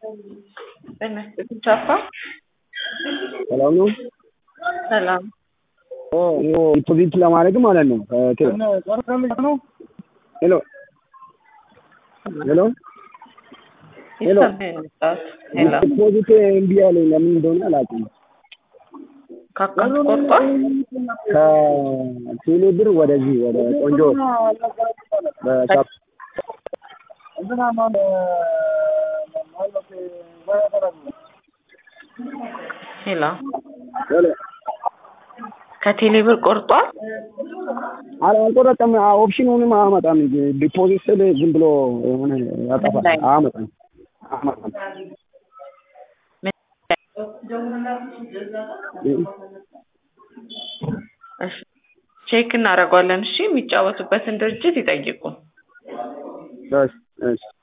ቻፓ ሰላም ነው። ሰላም ዲፖዚት ለማድረግ ማለት ነው። ሄሎ ሄሎ ሄሎ ዲፖዚት እምቢ አለኝ። ለምን እንደሆነ አላውቅም። ከአካውንት ቆርጧል። ከቴሌ ብር ወደዚህ ወደ ቆንጆ በካፕ ሄሎ ሄሎ ከቴሌ ብር ቆርጧል። አልቆረጠም። ኦፕሽኑንም አያመጣም። ዲፖዚት ስል ዝም ብሎ የሆነ ያጠፋል። አያመጣም። ቼክ እናደርገዋለን። እሺ፣ የሚጫወቱበትን ድርጅት ይጠይቁ። እሺ እሺ